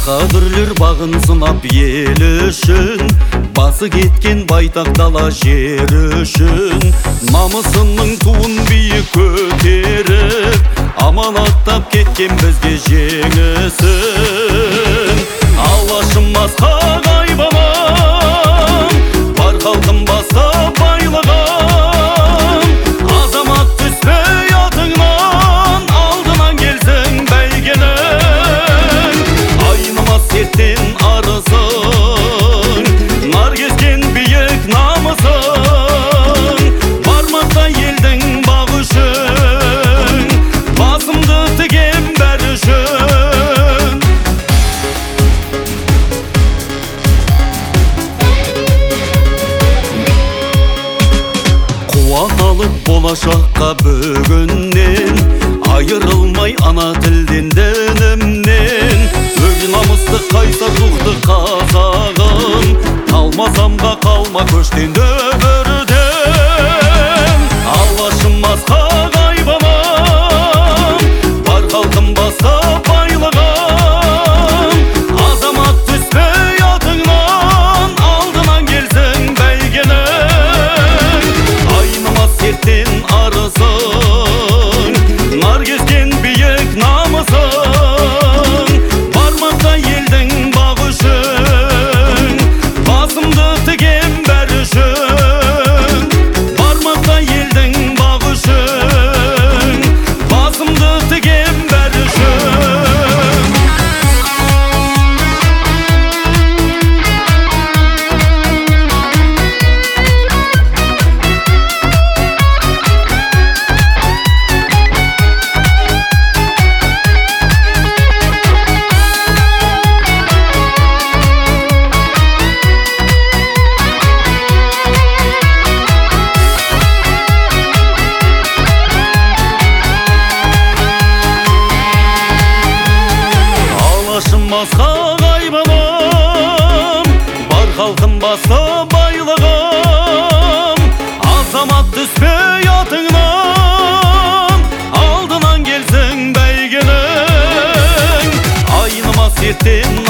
Қадірлер бағын сынап ел үшін, басы кеткен байтақ дала жер үшін. Намысының туын биік көтеріп, аманаттап кеткен бізге жеңісін. Алашымыз қағай балам, бар халқым баста байлығым. Азамат түспей атыңнан, алдынан келсің бәйгенің. Айнымас сертен арысың, нар кескен биік намысың. Бармақта елдің бағы үшін, басымды тігем бәрі үшін. Қуат алып болашаққа бүгіннен, айырылмай ана тілден дінімнен. Өз намысты қайсар рухты қазағым, қалмасамға қалма көштен дүбірден. Алашымыз қағай балам, бар халқым баста байлығым. Азамат түспей атыңнан, алдынан келсің бәйгенің. Айнымас сертен арысың, нар кескен биік намысың. Бармақта елдің бағы үшін, басымды тігем бәрі үшін. Бармақта елдің бағы үшін, басымды тігем бәрі үшін. Алашымыз қағай балам, бар халқым баста байлығым. Азамат түспей атыңнан, алдынан келсің бәйгенің. Айнымас ертең